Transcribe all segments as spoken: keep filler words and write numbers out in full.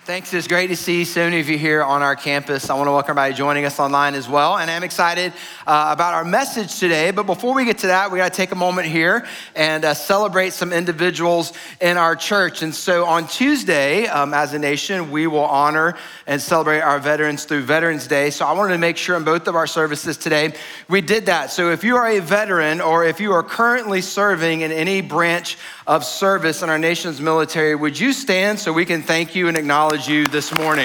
Thanks. It's great to see so many of you here on our campus. I want to welcome everybody joining us online as well. And I'm excited uh, about our message today. But before we get to that, we got to take a moment here and uh, celebrate some individuals in our church. And so on Tuesday, um, as a nation, we will honor and celebrate our veterans through Veterans Day. So I wanted to make sure in both of our services today, we did that. So if you are a veteran or if you are currently serving in any branch of service in our nation's military, would you stand so we can thank you and acknowledge you this morning?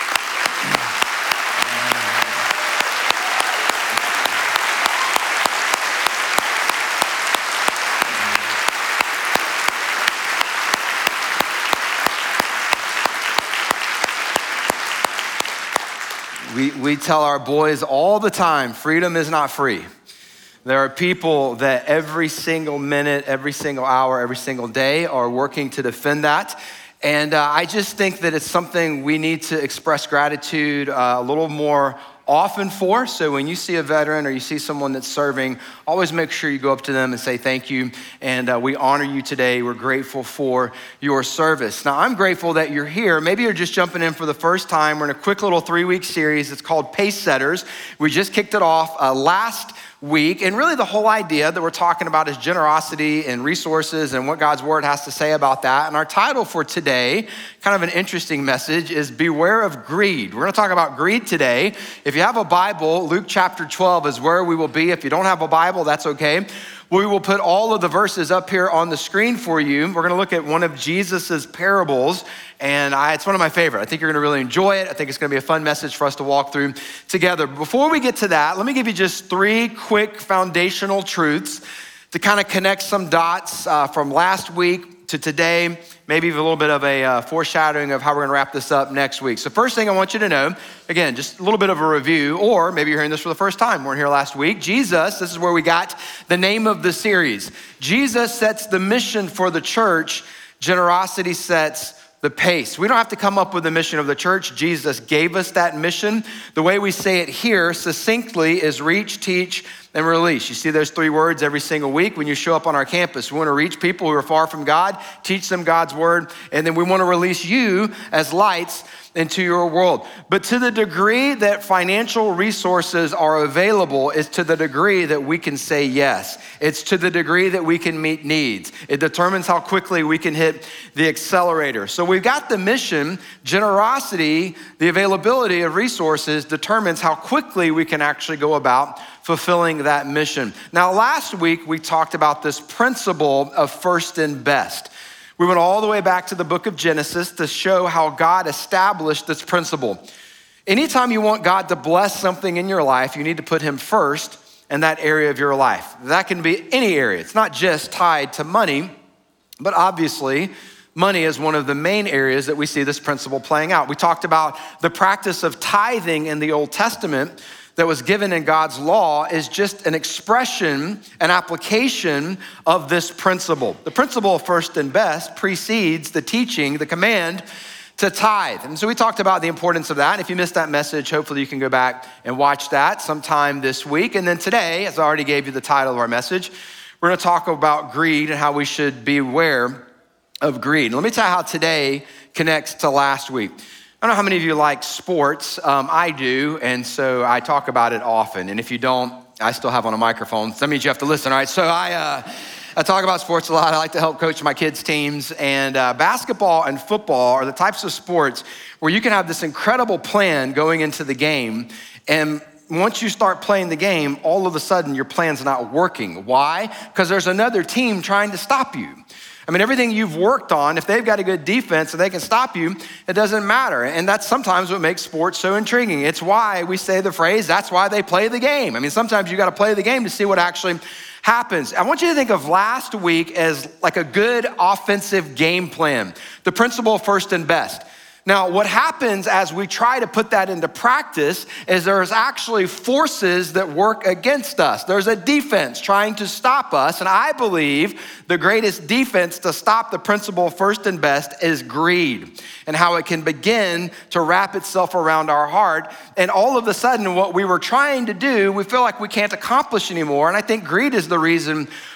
We, we tell our boys all the time, freedom is not free. There are people that every single minute, every single hour, every single day are working to defend that. And uh, I just think that it's something we need to express gratitude uh, a little more often for. So when you see a veteran or you see someone that's serving, always make sure you go up to them and say thank you. And uh, we honor you today. We're grateful for your service. Now, I'm grateful that you're here. Maybe you're just jumping in for the first time. We're in a quick little three-week series. It's called Pace Setters. We just kicked it off uh, last week. And really the whole idea that we're talking about is generosity and resources and what God's word has to say about that. And our title for today, kind of an interesting message, is Beware of Greed. We're gonna talk about greed today. If you have a Bible, Luke chapter twelve is where we will be. If you don't have a Bible, that's okay. We will put all of the verses up here on the screen for you. We're gonna look at one of Jesus's parables, and I, it's one of my favorite. I think you're gonna really enjoy it. I think it's gonna be a fun message for us to walk through together. Before we get to that, let me give you just three quick foundational truths to kind of connect some dots uh, from last week to today, maybe even a little bit of a uh, foreshadowing of how we're gonna wrap this up next week. So first thing I want you to know, again, just a little bit of a review, or maybe you're hearing this for the first time, weren't here last week. Jesus, this is where we got the name of the series. Jesus sets the mission for the church, generosity sets the pace. We don't have to come up with the mission of the church. Jesus gave us that mission. The way we say it here succinctly is reach, teach, and release. You see those three words every single week when you show up on our campus. We want to reach people who are far from God, teach them God's word, and then we want to release you as lights into your world. But to the degree that financial resources are available is to the degree that we can say yes. It's to the degree that we can meet needs. It determines how quickly we can hit the accelerator. So we've got the mission. Generosity, the availability of resources determines how quickly we can actually go about fulfilling that mission. Now, last week we talked about this principle of first and best. We went all the way back to the book of Genesis to show how God established this principle. Anytime you want God to bless something in your life, you need to put him first in that area of your life. That can be any area. It's not just tied to money, but obviously money is one of the main areas that we see this principle playing out. We talked about the practice of tithing in the Old Testament that was given in God's law is just an expression, an application of this principle. The principle of first and best precedes the teaching, the command to tithe. And so we talked about the importance of that. And if you missed that message, hopefully you can go back and watch that sometime this week. And then today, as I already gave you the title of our message, we're gonna talk about greed and how we should beware of greed. Let me tell you how today connects to last week. I don't know how many of you like sports. Um, I do, and so I talk about it often. And if you don't, I still have on a microphone. So that means you have to listen, all right? So I uh, I talk about sports a lot. I like to help coach my kids' teams. And uh, basketball and football are the types of sports where you can have this incredible plan going into the game. And once you start playing the game, all of a sudden your plan's not working. Why? Because there's another team trying to stop you. I mean, everything you've worked on, if they've got a good defense and they can stop you, it doesn't matter. And that's sometimes what makes sports so intriguing. It's why we say the phrase, that's why they play the game. I mean, sometimes you got to play the game to see what actually happens. I want you to think of last week as like a good offensive game plan, the principle of first and best. Now, what happens as we try to put that into practice is there's actually forces that work against us. There's a defense trying to stop us, and I believe the greatest defense to stop the principle of first and best is greed and how it can begin to wrap itself around our heart. And all of a sudden, what we were trying to do, we feel like we can't accomplish anymore, and I think greed is the reason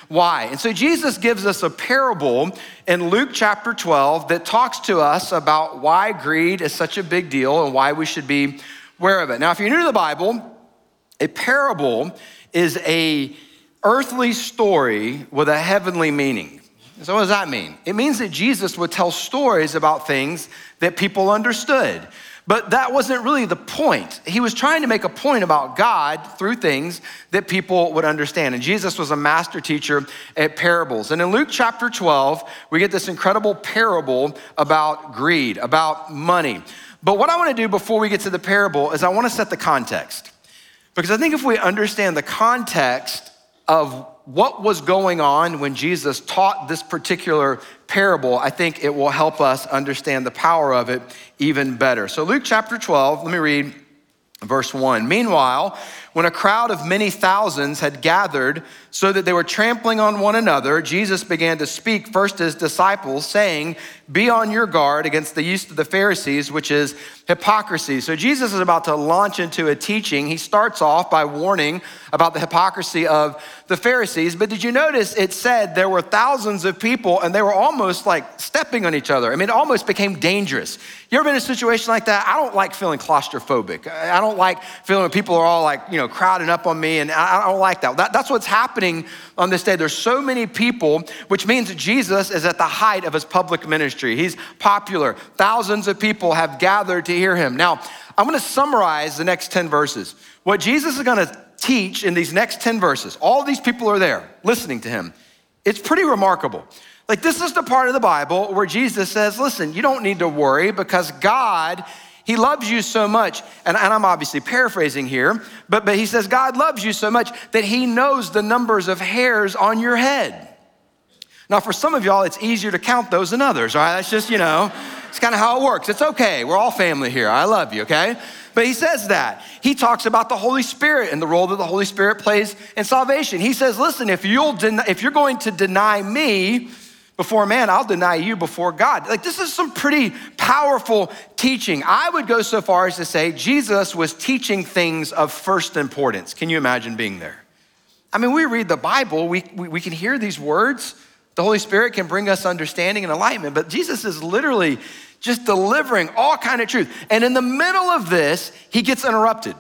why. And so Jesus gives us a parable in Luke chapter twelve that talks to us about why greed is such a big deal and why we should be aware of it. Now, if you're new to the Bible, a parable is a earthly story with a heavenly meaning. So what does that mean? It means that Jesus would tell stories about things that people understood. But that wasn't really the point. He was trying to make a point about God through things that people would understand. And Jesus was a master teacher at parables. And in Luke chapter twelve, we get this incredible parable about greed, about money. But what I want to do before we get to the parable is I want to set the context. Because I think if we understand the context of what was going on when Jesus taught this particular parable, I think it will help us understand the power of it even better. So Luke chapter twelve, let me read verse one. Meanwhile, when a crowd of many thousands had gathered so that they were trampling on one another, Jesus began to speak first to his disciples, saying, "Be on your guard against the use of the Pharisees, which is hypocrisy." So Jesus is about to launch into a teaching. He starts off by warning about the hypocrisy of the Pharisees. But did you notice it said there were thousands of people and they were almost like stepping on each other? I mean, it almost became dangerous. You ever been in a situation like that? I don't like feeling claustrophobic. I don't like feeling when people are all like, you know, crowding up on me, and I don't like that. that. That's what's happening on this day. There's so many people, which means that Jesus is at the height of his public ministry. He's popular. Thousands of people have gathered to hear him. Now, I'm gonna summarize the next ten verses. What Jesus is gonna teach in these next ten verses, all these people are there listening to him. It's pretty remarkable. Like, this is the part of the Bible where Jesus says, listen, you don't need to worry because God, he loves you so much. And, and I'm obviously paraphrasing here, but, but he says, God loves you so much that he knows the numbers of hairs on your head. Now, for some of y'all, it's easier to count those than others, all right? That's just, you know, it's kind of how it works. It's okay. We're all family here. I love you, okay? But he says that. He talks about the Holy Spirit and the role that the Holy Spirit plays in salvation. He says, listen, if you'll den- if you're going to deny me before man, I'll deny you before God. Like, this is some pretty powerful teaching. I would go so far as to say Jesus was teaching things of first importance. Can you imagine being there? I mean, we read the Bible, we, we, we can hear these words. The Holy Spirit can bring us understanding and enlightenment, but Jesus is literally just delivering all kind of truth. And in the middle of this, he gets interrupted.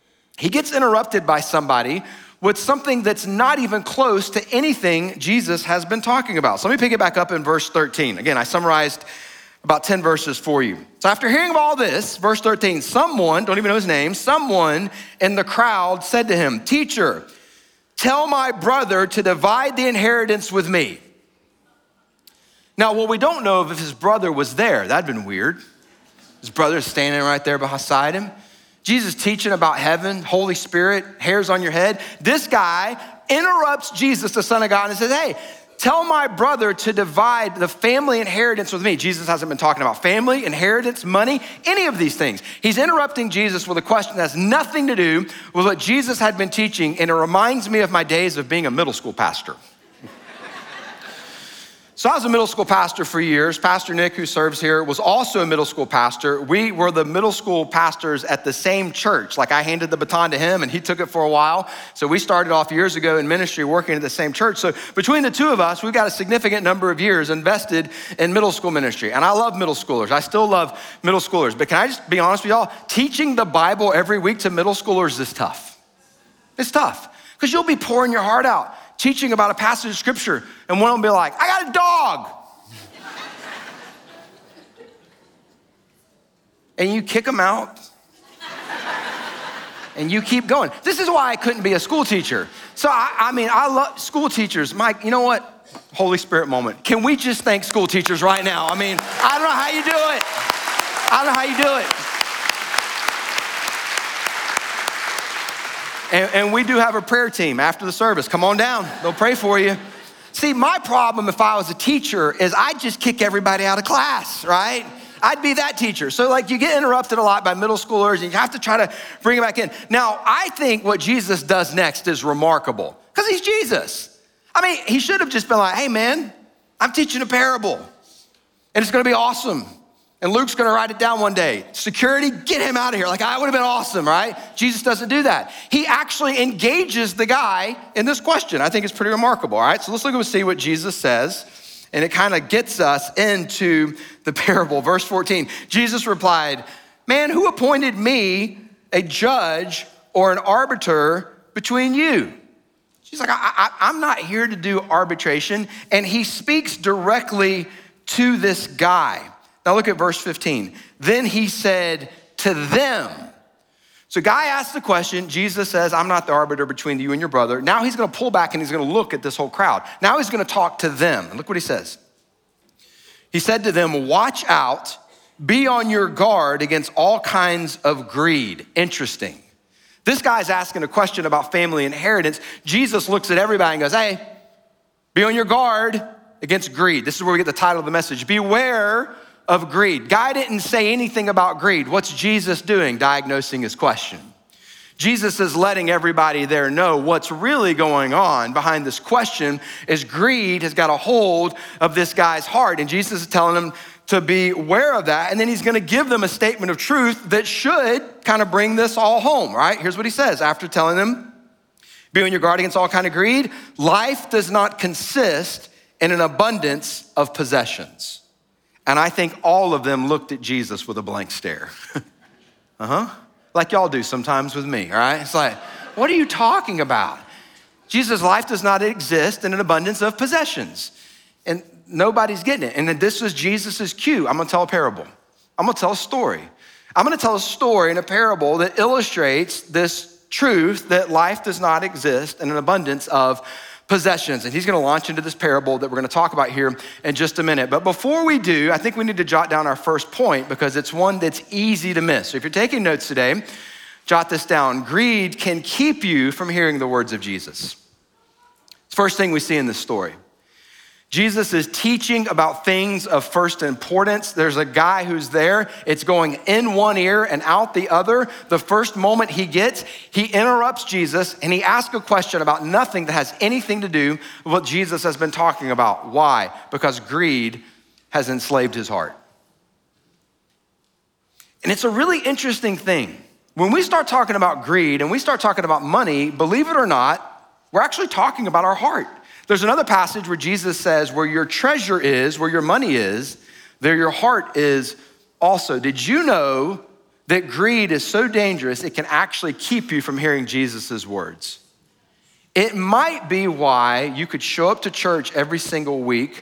He gets interrupted by somebody with something that's not even close to anything Jesus has been talking about. So let me pick it back up in verse thirteen. Again, I summarized about ten verses for you. So after hearing of all this, verse thirteen, someone, don't even know his name, someone in the crowd said to him, "Teacher, tell my brother to divide the inheritance with me." Now, what we don't know if his brother was there. That'd been weird. His brother's standing right there beside him. Jesus teaching about heaven, Holy Spirit, hairs on your head. This guy interrupts Jesus, the Son of God, and says, "Hey, tell my brother to divide the family inheritance with me." Jesus hasn't been talking about family, inheritance, money, any of these things. He's interrupting Jesus with a question that has nothing to do with what Jesus had been teaching, and it reminds me of my days of being a middle school pastor. So I was a middle school pastor for years. Pastor Nick, who serves here, was also a middle school pastor. We were the middle school pastors at the same church. Like, I handed the baton to him and he took it for a while. So we started off years ago in ministry working at the same church. So between the two of us, we've got a significant number of years invested in middle school ministry. And I love middle schoolers. I still love middle schoolers. But can I just be honest with y'all? Teaching the Bible every week to middle schoolers is tough. It's tough because you'll be pouring your heart out, teaching about a passage of scripture, and one will be like, "I got a dog." And you kick them out, and you keep going. This is why I couldn't be a school teacher. So, I, I mean, I love school teachers. Mike, you know what? Holy Spirit moment. Can we just thank school teachers right now? I mean, I don't know how you do it. I don't know how you do it. And, and we do have a prayer team after the service. Come on down, they'll pray for you. See, my problem if I was a teacher is I'd just kick everybody out of class, right? I'd be that teacher. So like, you get interrupted a lot by middle schoolers and you have to try to bring it back in. Now, I think what Jesus does next is remarkable because he's Jesus. I mean, he should have just been like, "Hey man, I'm teaching a parable and it's gonna be awesome. And Luke's gonna write it down one day. Security, get him out of here. Like, I would have been awesome, right? Jesus doesn't do that. He actually engages the guy in this question. I think it's pretty remarkable, all right? So let's look and see what Jesus says. And it kind of gets us into the parable. Verse fourteen, Jesus replied, man, who appointed me a judge or an arbiter between you? She's like, I, I, I'm not here to do arbitration. And he speaks directly to this guy. Now look at verse fifteen. Then he said to them. So guy asks the question. Jesus says, I'm not the arbiter between you and your brother. Now he's gonna pull back and he's gonna look at this whole crowd. Now he's gonna talk to them. And look what he says. He said to them, watch out, be on your guard against all kinds of greed. Interesting. This guy's asking a question about family inheritance. Jesus looks at everybody and goes, hey, be on your guard against greed. This is where we get the title of the message. Beware of greed. Guy didn't say anything about greed. What's Jesus doing? Diagnosing his question. Jesus is letting everybody there know what's really going on behind this question is greed has got a hold of this guy's heart. And Jesus is telling him to be aware of that. And then he's gonna give them a statement of truth that should kind of bring this all home, right? Here's what he says after telling them, be on your guard against all kind of greed. Life does not consist in an abundance of possessions. And I think all of them looked at Jesus with a blank stare. uh-huh, like y'all do sometimes with me, all right? It's like, what are you talking about? Jesus' life does not exist in an abundance of possessions. And nobody's getting it. And then this is Jesus's cue. I'm gonna tell a parable. I'm gonna tell a story. I'm gonna tell a story in a parable that illustrates this truth that life does not exist in an abundance of possessions. And he's gonna launch into this parable that we're gonna talk about here in just a minute. But before we do, I think we need to jot down our first point because it's one that's easy to miss. So if you're taking notes today, jot this down. Greed can keep you from hearing the words of Jesus. First thing we see in this story. Jesus is teaching about things of first importance. There's a guy who's there. It's going in one ear and out the other. The first moment he gets, he interrupts Jesus and he asks a question about nothing that has anything to do with what Jesus has been talking about. Why? Because greed has enslaved his heart. And it's a really interesting thing. When we start talking about greed and we start talking about money, believe it or not, we're actually talking about our heart. There's another passage where Jesus says, where your treasure is, where your money is, there your heart is also. Did you know that greed is so dangerous, it can actually keep you from hearing Jesus's words? It might be why you could show up to church every single week,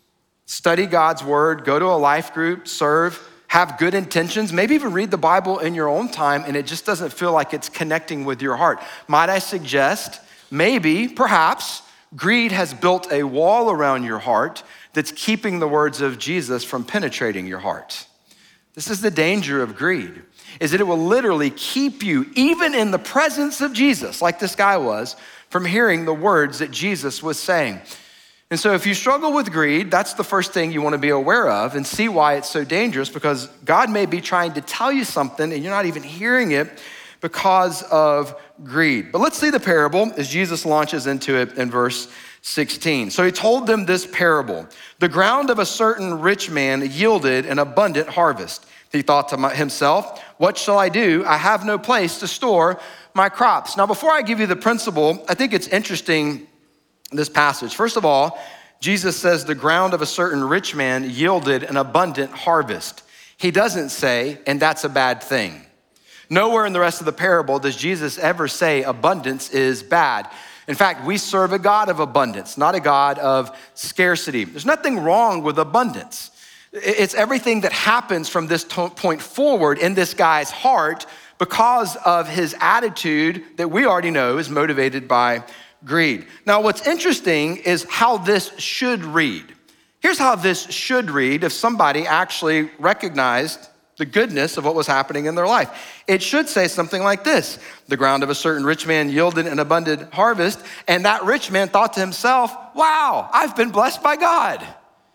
study God's word, go to a life group, serve, have good intentions, maybe even read the Bible in your own time, and it just doesn't feel like it's connecting with your heart. Might I suggest, maybe, perhaps, greed has built a wall around your heart that's keeping the words of Jesus from penetrating your heart. This is the danger of greed, is that it will literally keep you, even in the presence of Jesus, like this guy was, from hearing the words that Jesus was saying. And so if you struggle with greed, that's the first thing you want to be aware of and see why it's so dangerous, because God may be trying to tell you something and you're not even hearing it because of greed. But let's see the parable as Jesus launches into it in verse sixteen. So he told them this parable. The ground of a certain rich man yielded an abundant harvest. He thought to himself, what shall I do? I have no place to store my crops. Now, before I give you the principle, I think it's interesting, this passage. First of all, Jesus says the ground of a certain rich man yielded an abundant harvest. He doesn't say, and that's a bad thing. Nowhere in the rest of the parable does Jesus ever say abundance is bad. In fact, we serve a God of abundance, not a God of scarcity. There's nothing wrong with abundance. It's everything that happens from this point forward in this guy's heart because of his attitude that we already know is motivated by greed. Now, what's interesting is how this should read. Here's how this should read if somebody actually recognized the goodness of what was happening in their life. It should say something like this. The ground of a certain rich man yielded an abundant harvest, and that rich man thought to himself, wow, I've been blessed by God.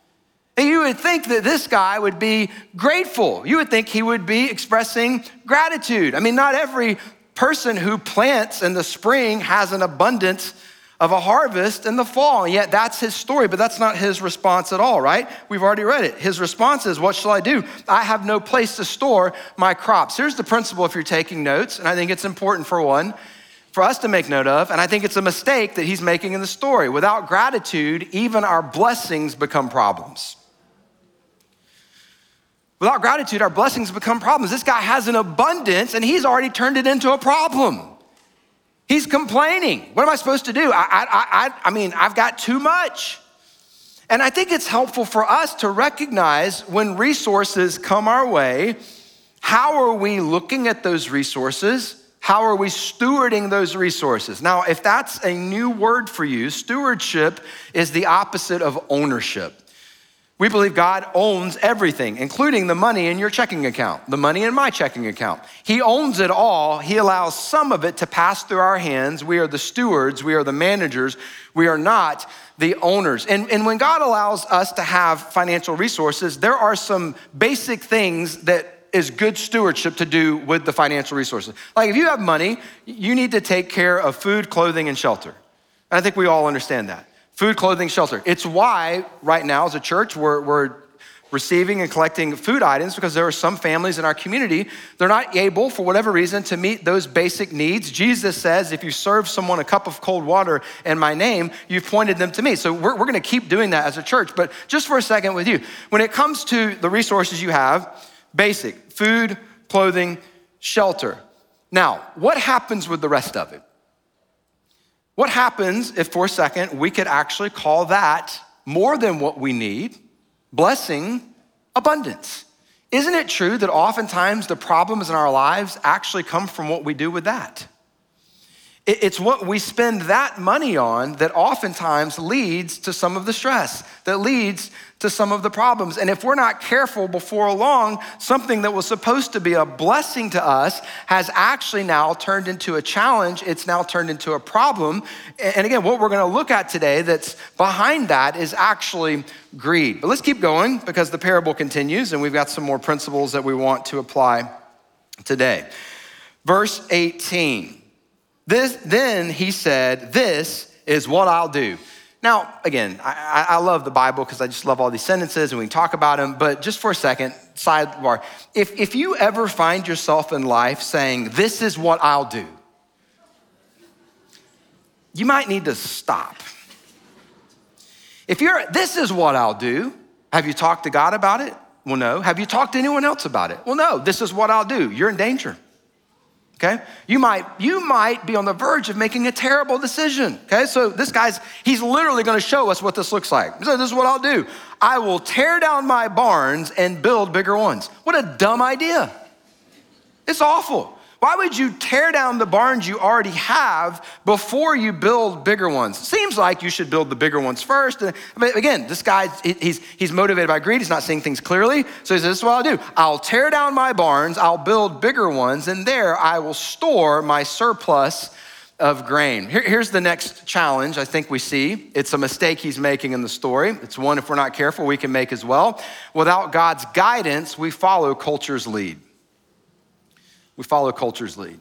And you would think that this guy would be grateful. You would think he would be expressing gratitude. I mean, not every person who plants in the spring has an abundance of a harvest in the fall. And yet that's his story, but that's not his response at all, right? We've already read it. His response is, what shall I do? I have no place to store my crops. Here's the principle if you're taking notes, and I think it's important for one, for us to make note of, and I think it's a mistake that he's making in the story. Without gratitude, even our blessings become problems. Without gratitude, our blessings become problems. This guy has an abundance and he's already turned it into a problem. He's complaining. What am I supposed to do? I, I, I, I mean, I've got too much. And I think it's helpful for us to recognize when resources come our way, how are we looking at those resources? How are we stewarding those resources? Now, if that's a new word for you, stewardship is the opposite of ownership. We believe God owns everything, including the money in your checking account, the money in my checking account. He owns it all. He allows some of it to pass through our hands. We are the stewards. We are the managers. We are not the owners. And, and when God allows us to have financial resources, there are some basic things that is good stewardship to do with the financial resources. Like if you have money, you need to take care of food, clothing, and shelter. And I think we all understand that. Food, clothing, shelter. It's why right now as a church, we're, we're receiving and collecting food items because there are some families in our community, they're not able for whatever reason to meet those basic needs. Jesus says, if you serve someone a cup of cold water in my name, you've pointed them to me. So we're, we're gonna keep doing that as a church. But just for a second with you, when it comes to the resources you have, basic, food, clothing, shelter. Now, what happens with the rest of it? What happens if for a second we could actually call that more than what we need, blessing, abundance? Isn't it true that oftentimes the problems in our lives actually come from what we do with that? It's what we spend that money on that oftentimes leads to some of the stress, that leads to some of the problems. And if we're not careful before long, something that was supposed to be a blessing to us has actually now turned into a challenge. It's now turned into a problem. And again, what we're gonna look at today that's behind that is actually greed. But let's keep going because the parable continues and we've got some more principles that we want to apply today. Verse eighteen. This, then he said, this is what I'll do. Now, again, I, I love the Bible because I just love all these sentences and we can talk about them, but just for a second, sidebar. If, if you ever find yourself in life saying, this is what I'll do, you might need to stop. If you're, this is what I'll do, have you talked to God about it? Well, no. Have you talked to anyone else about it? Well, no, this is what I'll do. You're in danger. Okay, you might you might be on the verge of making a terrible decision. Okay, so this guy's, he's literally gonna show us what this looks like. So this is what I'll do. I will tear down my barns and build bigger ones. What a dumb idea. It's awful. Why would you tear down the barns you already have before you build bigger ones? Seems like you should build the bigger ones first. I mean, again, this guy, he's, he's motivated by greed. He's not seeing things clearly. So he says, this is what I'll do. I'll tear down my barns, I'll build bigger ones, and there I will store my surplus of grain. Here, here's the next challenge I think we see. It's a mistake he's making in the story. It's one, if we're not careful, we can make as well. Without God's guidance, we follow culture's lead. We follow culture's lead.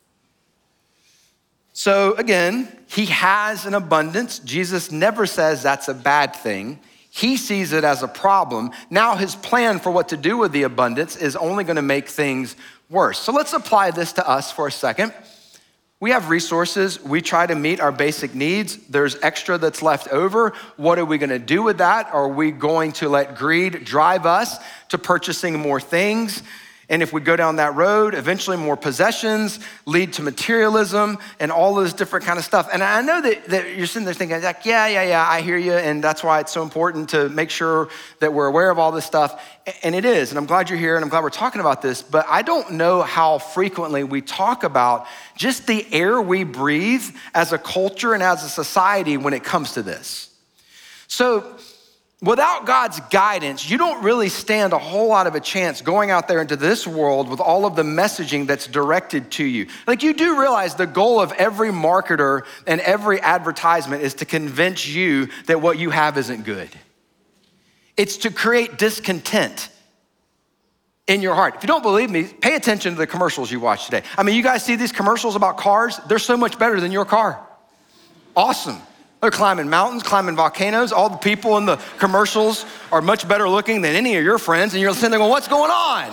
So again, he has an abundance. Jesus never says that's a bad thing. He sees it as a problem. Now his plan for what to do with the abundance is only gonna make things worse. So let's apply this to us for a second. We have resources. We try to meet our basic needs. There's extra that's left over. What are we gonna do with that? Are we going to let greed drive us to purchasing more things? And if we go down that road, eventually more possessions lead to materialism and all this different kind of stuff. And I know that, that you're sitting there thinking like, yeah, yeah, yeah, I hear you. And that's why it's so important to make sure that we're aware of all this stuff. And it is, and I'm glad you're here and I'm glad we're talking about this, but I don't know how frequently we talk about just the air we breathe as a culture and as a society when it comes to this. So, without God's guidance, you don't really stand a whole lot of a chance going out there into this world with all of the messaging that's directed to you. Like you do realize the goal of every marketer and every advertisement is to convince you that what you have isn't good. It's to create discontent in your heart. If you don't believe me, pay attention to the commercials you watch today. I mean, you guys see these commercials about cars? They're so much better than your car. Awesome. They're climbing mountains, climbing volcanoes. All the people in the commercials are much better looking than any of your friends. And you're sitting there going, what's going on?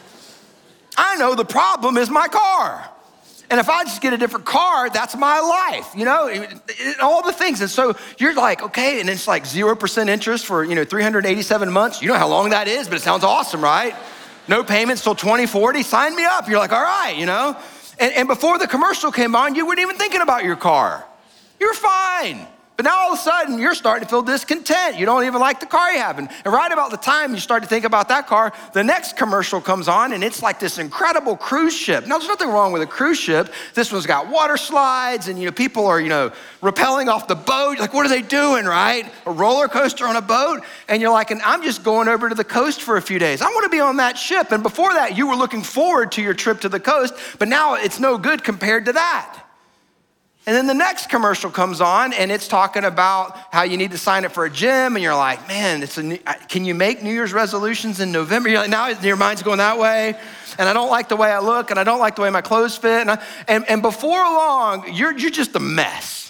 I know the problem is my car. And if I just get a different car, that's my life, you know, it, it, all the things. And so you're like, okay, and it's like zero percent interest for, you know, three hundred eighty-seven months. You know how long that is, but it sounds awesome, right? No payments till twenty forty, sign me up. You're like, all right, you know. And, and before the commercial came on, you weren't even thinking about your car. You're fine. But now all of a sudden, you're starting to feel discontent. You don't even like the car you have. And right about the time you start to think about that car, the next commercial comes on, and it's like this incredible cruise ship. Now, there's nothing wrong with a cruise ship. This one's got water slides, and you know, people are, you know, rappelling off the boat. You're like, what are they doing, right? A roller coaster on a boat? And you're like, and I'm just going over to the coast for a few days. I want to be on that ship. And before that, you were looking forward to your trip to the coast, but now it's no good compared to that. And then the next commercial comes on, and it's talking about how you need to sign up for a gym, and you're like, man, it's a new, can you make New Year's resolutions in November? You're like, now your mind's going that way, and I don't like the way I look, and I don't like the way my clothes fit, and, I, and, and before long, you're, you're just a mess.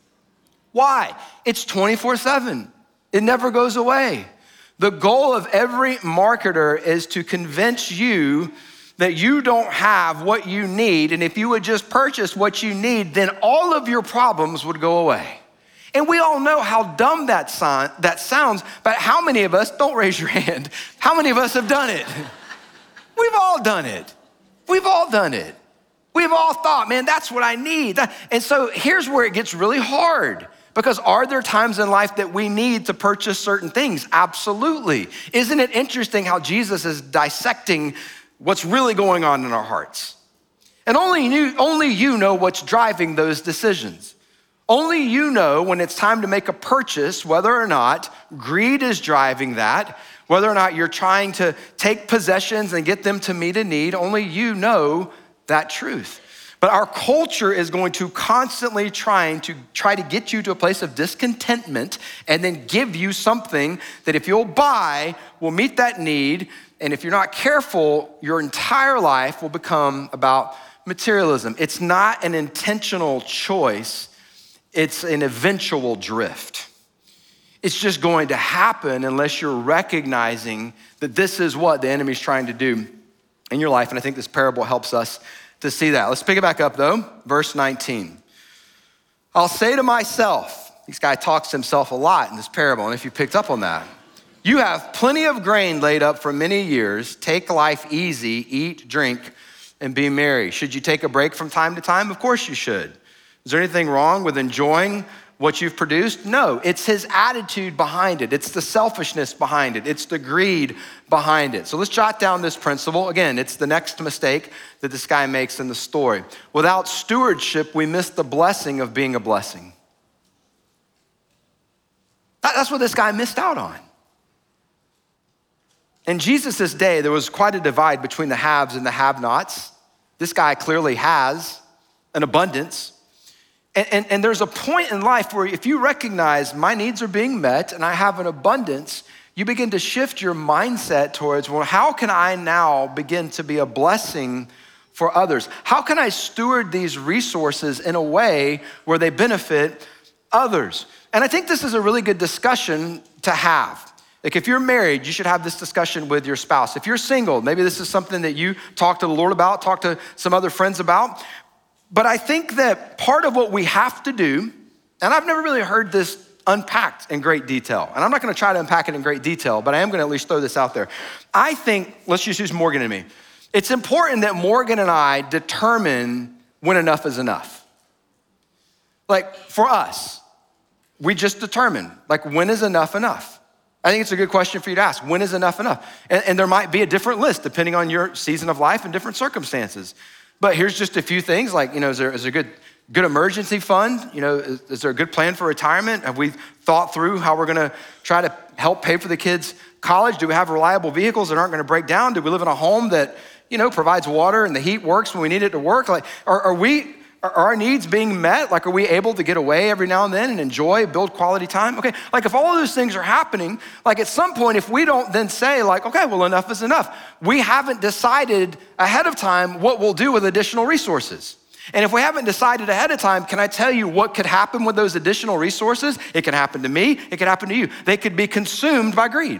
Why? It's twenty-four seven. It never goes away. The goal of every marketer is to convince you that you don't have what you need, and if you would just purchase what you need, then all of your problems would go away. And we all know how dumb that, son, that sounds, but how many of us, don't raise your hand, how many of us have done it? We've all done it. We've all done it. We've all thought, man, that's what I need. And so here's where it gets really hard. Because are there times in life that we need to purchase certain things? Absolutely. Isn't it interesting how Jesus is dissecting what's really going on in our hearts? And only you, only you know what's driving those decisions. Only you know when it's time to make a purchase, whether or not greed is driving that, whether or not you're trying to take possessions and get them to meet a need. Only you know that truth. But our culture is going to constantly trying to try to get you to a place of discontentment and then give you something that if you'll buy will meet that need. And if you're not careful, your entire life will become about materialism. It's not an intentional choice. It's an eventual drift. It's just going to happen unless you're recognizing that this is what the enemy's trying to do in your life. And I think this parable helps us to see that. Let's pick it back up though. Verse nineteen. I'll say to myself, this guy talks to himself a lot in this parable. And if you picked up on that, you have plenty of grain laid up for many years. Take life easy, eat, drink, and be merry. Should you take a break from time to time? Of course you should. Is there anything wrong with enjoying what you've produced? No, it's his attitude behind it. It's the selfishness behind it. It's the greed behind it. So let's jot down this principle. Again, it's the next mistake that this guy makes in the story. Without stewardship, we miss the blessing of being a blessing. That's what this guy missed out on. In Jesus' day, there was quite a divide between the haves and the have-nots. This guy clearly has an abundance. And, and, and there's a point in life where if you recognize my needs are being met and I have an abundance, you begin to shift your mindset towards, well, how can I now begin to be a blessing for others? How can I steward these resources in a way where they benefit others? And I think this is a really good discussion to have. Like if you're married, you should have this discussion with your spouse. If you're single, maybe this is something that you talk to the Lord about, talk to some other friends about. But I think that part of what we have to do, and I've never really heard this unpacked in great detail, and I'm not gonna try to unpack it in great detail, but I am gonna at least throw this out there. I think, let's just use Morgan and me. It's important that Morgan and I determine when enough is enough. Like for us, we just determine, like when is enough enough? I think it's a good question for you to ask. When is enough enough? And, and there might be a different list depending on your season of life and different circumstances. But here's just a few things like, you know, is there, is there a good, good emergency fund? You know, is, is there a good plan for retirement? Have we thought through how we're gonna try to help pay for the kids' college? Do we have reliable vehicles that aren't gonna break down? Do we live in a home that, you know, provides water and the heat works when we need it to work? Like, are, are we, are our needs being met? Like, are we able to get away every now and then and enjoy, build quality time? Okay, like if all of those things are happening, like at some point, if we don't then say like, okay, well, enough is enough. We haven't decided ahead of time what we'll do with additional resources. And if we haven't decided ahead of time, can I tell you what could happen with those additional resources? It can happen to me, it can happen to you. They could be consumed by greed.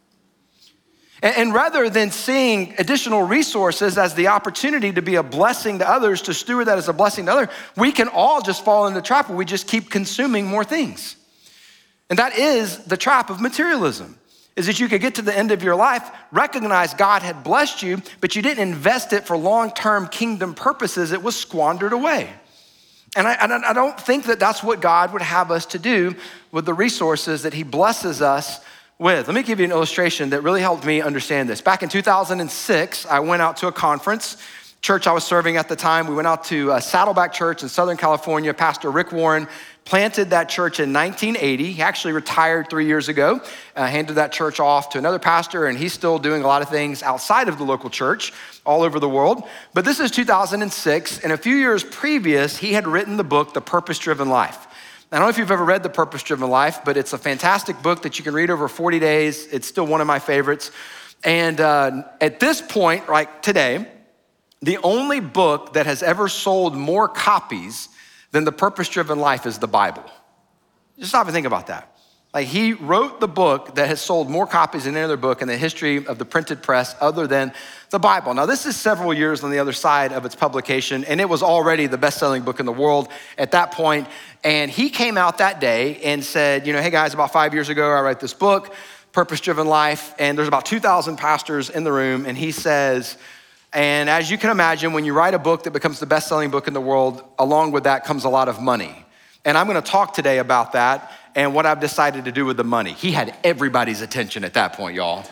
And, and rather than seeing additional resources as the opportunity to be a blessing to others, to steward that as a blessing to others, we can all just fall in the trap where we just keep consuming more things. And that is the trap of materialism, is that you could get to the end of your life, recognize God had blessed you, but you didn't invest it for long-term kingdom purposes. It was squandered away. And I, I don't think that that's what God would have us to do with the resources that he blesses us with. Let me give you an illustration that really helped me understand this. Back in two thousand six, I went out to a conference. Church I was serving at the time, we went out to uh, Saddleback Church in Southern California. Pastor Rick Warren planted that church in nineteen eighty. He actually retired three years ago, uh, handed that church off to another pastor, and he's still doing a lot of things outside of the local church all over the world. But this is two thousand six, and a few years previous, he had written the book, The Purpose-Driven Life. I don't know if you've ever read The Purpose-Driven Life, but it's a fantastic book that you can read over forty days. It's still one of my favorites. And uh, at this point, like today, the only book that has ever sold more copies than The Purpose-Driven Life is the Bible. Just stop and think about that. Like, he wrote the book that has sold more copies than any other book in the history of the printed press other than the Bible. Now, this is several years on the other side of its publication, and it was already the best-selling book in the world at that point. And he came out that day and said, you know, hey guys, about five years ago, I wrote this book, Purpose-Driven Life, and there's about two thousand pastors in the room, and he says, and as you can imagine, when you write a book that becomes the best-selling book in the world, along with that comes a lot of money. And I'm gonna talk today about that and what I've decided to do with the money. He had everybody's attention at that point, y'all.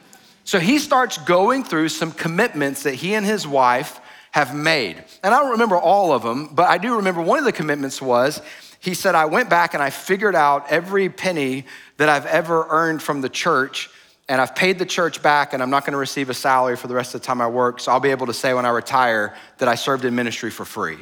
So he starts going through some commitments that he and his wife have made. And I don't remember all of them, but I do remember one of the commitments was, he said, I went back and I figured out every penny that I've ever earned from the church, and I've paid the church back, and I'm not gonna receive a salary for the rest of the time I work, so I'll be able to say when I retire that I served in ministry for free.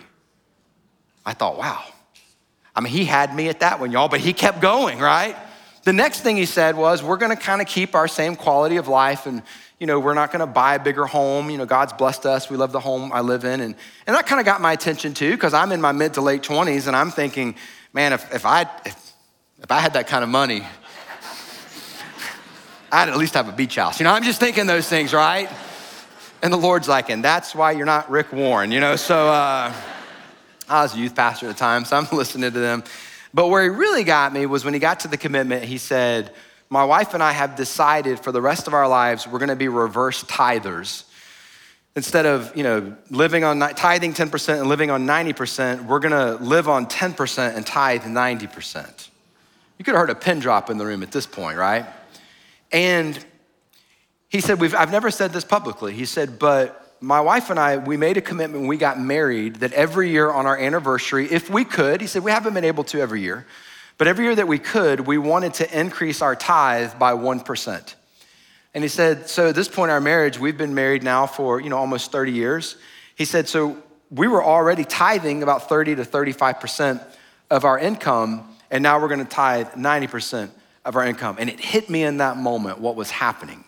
I thought, wow. I mean, he had me at that one, y'all, but he kept going, right? The next thing he said was, we're gonna kind of keep our same quality of life, and you know, we're not gonna buy a bigger home. You know, God's blessed us. We love the home I live in. And, and that kind of got my attention too, because I'm in my mid to late twenties, and I'm thinking, man, if, if, I, if, if I had that kind of money, I'd at least have a beach house. You know, I'm just thinking those things, right? And the Lord's like, and that's why you're not Rick Warren, you know? So uh, I was a youth pastor at the time, so I'm listening to them. But where he really got me was when he got to the commitment, he said, my wife and I have decided for the rest of our lives, we're gonna be reverse tithers. Instead of, you know, living on tithing ten percent and living on ninety percent, we're gonna live on ten percent and tithe ninety percent. You could have heard a pin drop in the room at this point, right? And he said, We've, I've never said this publicly. He said, but my wife and I, we made a commitment when we got married that every year on our anniversary, if we could, he said, we haven't been able to every year, but every year that we could, we wanted to increase our tithe by one percent. And he said, so at this point in our marriage, we've been married now for, you know, almost thirty years. He said, so we were already tithing about thirty to thirty-five percent of our income, and now we're gonna tithe ninety percent of our income. And it hit me in that moment what was happening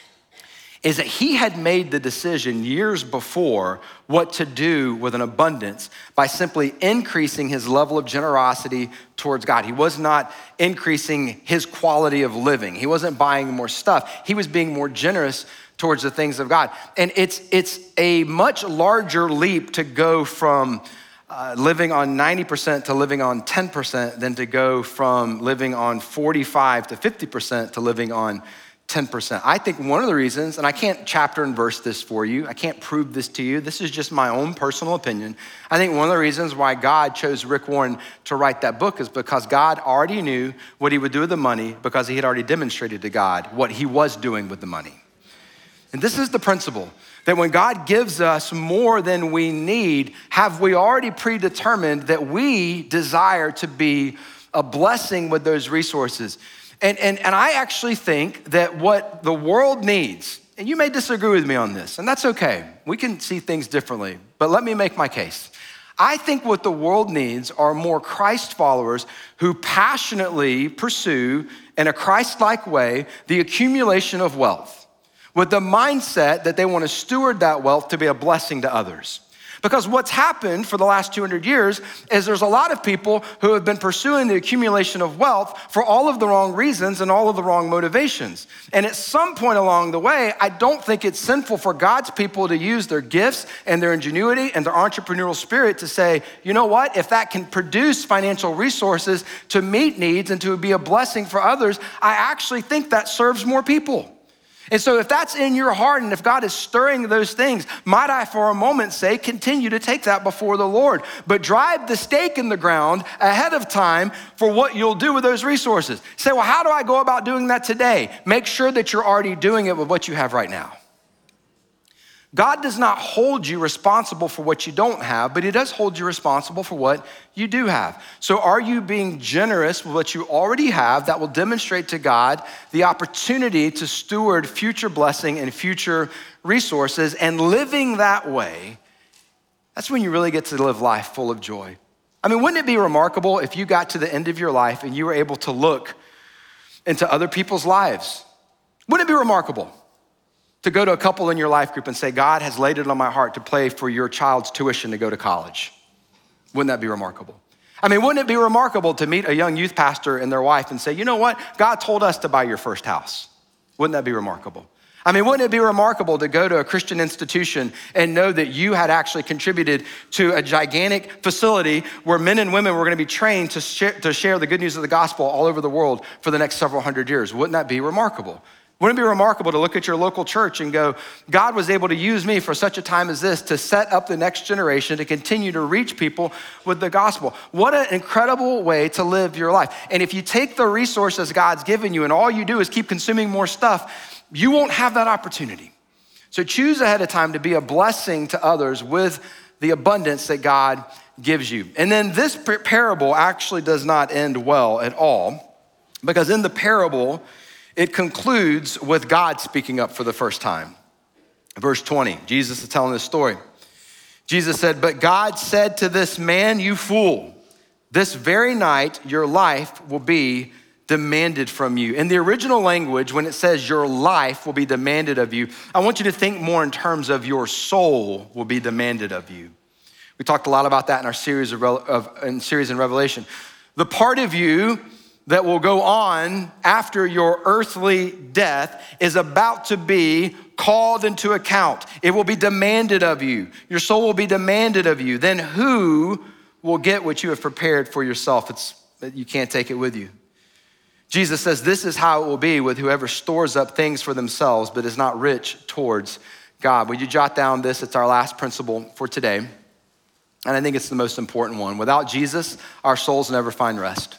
is that he had made the decision years before what to do with an abundance by simply increasing his level of generosity towards God. He was not increasing his quality of living. He wasn't buying more stuff. He was being more generous towards the things of God. And it's, it's a much larger leap to go from uh, living on ninety percent to living on ten percent than to go from living on forty-five to fifty percent to living on ten percent. I think one of the reasons, and I can't chapter and verse this for you, I can't prove this to you, this is just my own personal opinion. I think one of the reasons why God chose Rick Warren to write that book is because God already knew what he would do with the money because he had already demonstrated to God what he was doing with the money. And this is the principle, that when God gives us more than we need, have we already predetermined that we desire to be a blessing with those resources? And, and, and I actually think that what the world needs, and you may disagree with me on this, and that's okay. We can see things differently, but let me make my case. I think what the world needs are more Christ followers who passionately pursue, in a Christ-like way, the accumulation of wealth with the mindset that they want to steward that wealth to be a blessing to others. Because what's happened for the last two hundred years is there's a lot of people who have been pursuing the accumulation of wealth for all of the wrong reasons and all of the wrong motivations. And at some point along the way, I don't think it's sinful for God's people to use their gifts and their ingenuity and their entrepreneurial spirit to say, you know what, if that can produce financial resources to meet needs and to be a blessing for others, I actually think that serves more people. And so if that's in your heart and if God is stirring those things, might I for a moment say, continue to take that before the Lord, but drive the stake in the ground ahead of time for what you'll do with those resources. Say, well, how do I go about doing that today? Make sure that you're already doing it with what you have right now. God does not hold you responsible for what you don't have, but he does hold you responsible for what you do have. So are you being generous with what you already have that will demonstrate to God the opportunity to steward future blessing and future resources, and living that way? That's when you really get to live life full of joy. I mean, wouldn't it be remarkable if you got to the end of your life and you were able to look into other people's lives? Wouldn't it be remarkable to go to a couple in your life group and say, God has laid it on my heart to pay for your child's tuition to go to college? Wouldn't that be remarkable? I mean, wouldn't it be remarkable to meet a young youth pastor and their wife and say, you know what? God told us to buy your first house. Wouldn't that be remarkable? I mean, wouldn't it be remarkable to go to a Christian institution and know that you had actually contributed to a gigantic facility where men and women were gonna be trained to share, to share the good news of the gospel all over the world for the next several hundred years? Wouldn't that be remarkable? Wouldn't it be remarkable to look at your local church and go, God was able to use me for such a time as this to set up the next generation to continue to reach people with the gospel? What an incredible way to live your life. And if you take the resources God's given you and all you do is keep consuming more stuff, you won't have that opportunity. So choose ahead of time to be a blessing to others with the abundance that God gives you. And then this parable actually does not end well at all, because in the parable, it concludes with God speaking up for the first time. Verse twenty, Jesus is telling this story. Jesus said, but God said to this man, you fool, this very night your life will be demanded from you. In the original language, when it says your life will be demanded of you, I want you to think more in terms of your soul will be demanded of you. We talked a lot about that in our series of, of in series in Revelation. The part of you that will go on after your earthly death is about to be called into account. It will be demanded of you. Your soul will be demanded of you. Then who will get what you have prepared for yourself? It's, you can't take it with you. Jesus says this is how it will be with whoever stores up things for themselves but is not rich towards God. Would you jot down this? It's our last principle for today. And I think it's the most important one. Without Jesus, our souls never find rest.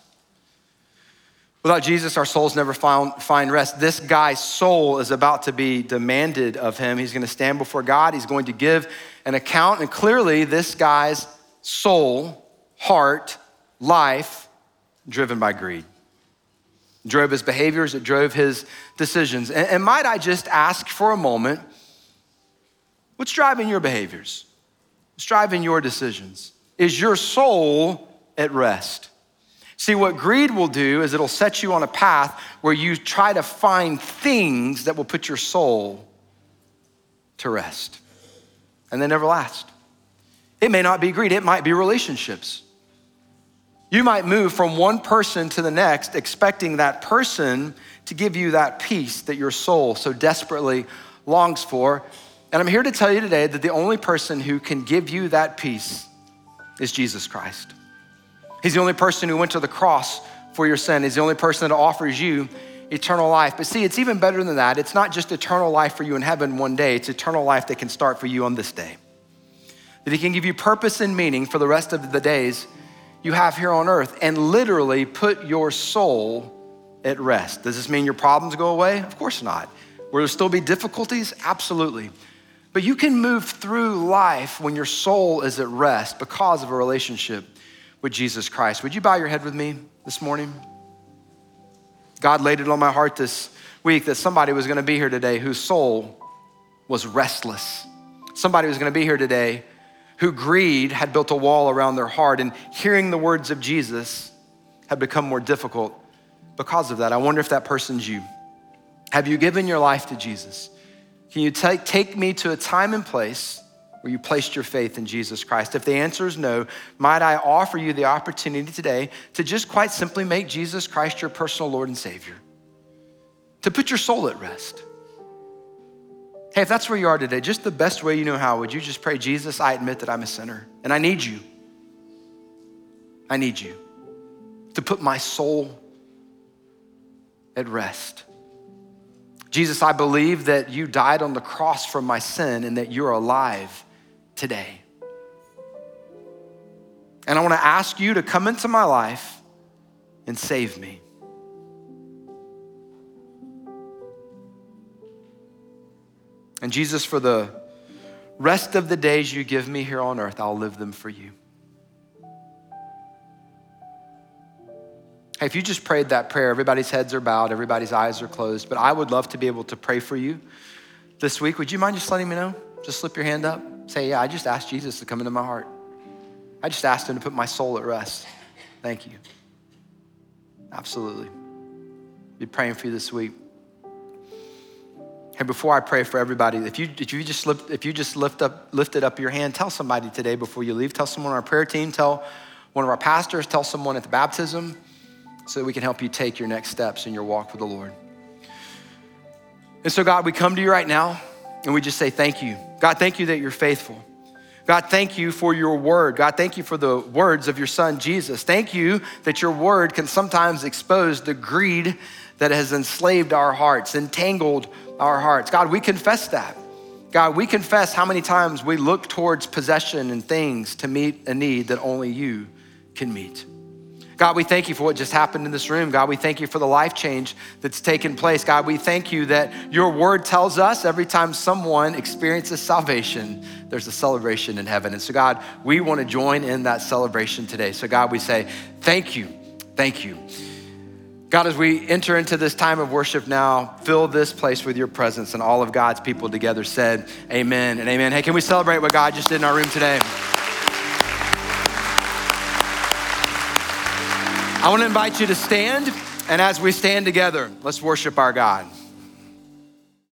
Without Jesus, our souls never found, find rest. This guy's soul is about to be demanded of him. He's gonna stand before God. He's going to give an account. And clearly this guy's soul, heart, life, driven by greed. It drove his behaviors, it drove his decisions. And, and might I just ask for a moment, what's driving your behaviors? What's driving your decisions? Is your soul at rest? See, what greed will do is it'll set you on a path where you try to find things that will put your soul to rest. And they never last. It may not be greed, it might be relationships. You might move from one person to the next expecting that person to give you that peace that your soul so desperately longs for. And I'm here to tell you today that the only person who can give you that peace is Jesus Christ. He's the only person who went to the cross for your sin. He's the only person that offers you eternal life. But see, it's even better than that. It's not just eternal life for you in heaven one day. It's eternal life that can start for you on this day. That he can give you purpose and meaning for the rest of the days you have here on earth and literally put your soul at rest. Does this mean your problems go away? Of course not. Will there still be difficulties? Absolutely. But you can move through life when your soul is at rest because of a relationship with Jesus Christ. Would you bow your head with me this morning? God laid it on my heart this week that somebody was gonna be here today whose soul was restless. Somebody was gonna be here today who greed had built a wall around their heart, and hearing the words of Jesus had become more difficult because of that. I wonder if that person's you. Have you given your life to Jesus? Can you take, take me to a time and place where you placed your faith in Jesus Christ? If the answer is no, might I offer you the opportunity today to just quite simply make Jesus Christ your personal Lord and Savior, to put your soul at rest. Hey, if that's where you are today, just the best way you know how, would you just pray, Jesus, I admit that I'm a sinner and I need you. I need you to put my soul at rest. Jesus, I believe that you died on the cross for my sin and that you're alive today. And I want to ask you to come into my life and save me. And Jesus, for the rest of the days you give me here on earth, I'll live them for you. Hey, if you just prayed that prayer, everybody's heads are bowed, everybody's eyes are closed, but I would love to be able to pray for you this week. Would you mind just letting me know? Just slip your hand up. Say, yeah, I just asked Jesus to come into my heart. I just asked him to put my soul at rest. Thank you. Absolutely. Be praying for you this week. Hey, before I pray for everybody, if you if you just lift, if you just lift up lifted up your hand, tell somebody today before you leave. Tell someone on our prayer team. Tell one of our pastors. Tell someone at the baptism, so that we can help you take your next steps in your walk with the Lord. And so, God, we come to you right now and we just say thank you. God, thank you that you're faithful. God, thank you for your word. God, thank you for the words of your son, Jesus. Thank you that your word can sometimes expose the greed that has enslaved our hearts, entangled our hearts. God, we confess that. God, we confess how many times we look towards possession and things to meet a need that only you can meet. God, we thank you for what just happened in this room. God, we thank you for the life change that's taken place. God, we thank you that your word tells us every time someone experiences salvation, there's a celebration in heaven. And so God, we want to join in that celebration today. So God, we say, thank you, thank you. God, as we enter into this time of worship now, fill this place with your presence, and all of God's people together said, amen and amen. Hey, can we celebrate what God just did in our room today? I want to invite you to stand, and as we stand together, let's worship our God.